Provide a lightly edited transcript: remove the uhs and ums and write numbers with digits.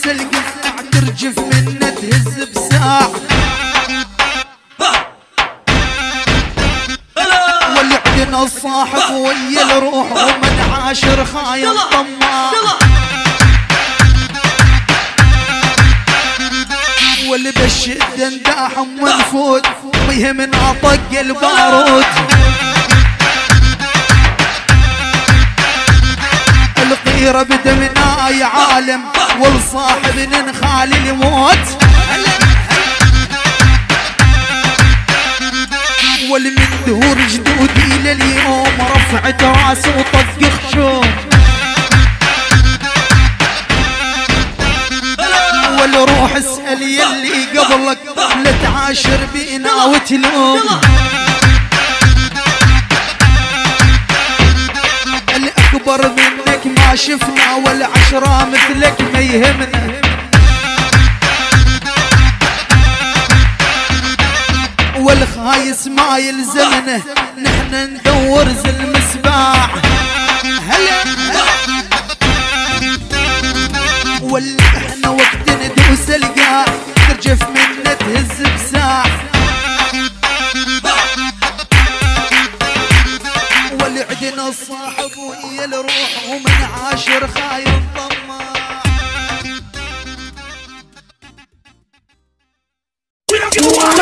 دوس القطع ترجف منه تهز بساع والعدنا الصاحب ويا الروح ومن عاشر خاين طماع واللي بالشدة نداحم ونفوت ويهمنا طق البارود القيرة بدمنا يا عالم والصاحب ننخالي الموت والمن دهور جدودي لليوم رفعت راسه وطق خشوم والروح اسأل يلي قبلك لا تعاشر بينا وتلوم الأكبر منك ما شفنا والعشرة مثلك ما يهمنا والخايس ما يلزمنا نحن ندور زي المسباع هلا احنا وقت ندوس القاع ترجف منا تهز بساع والعدنا الصاحب ويا الروح ومن عاشر خاين طماع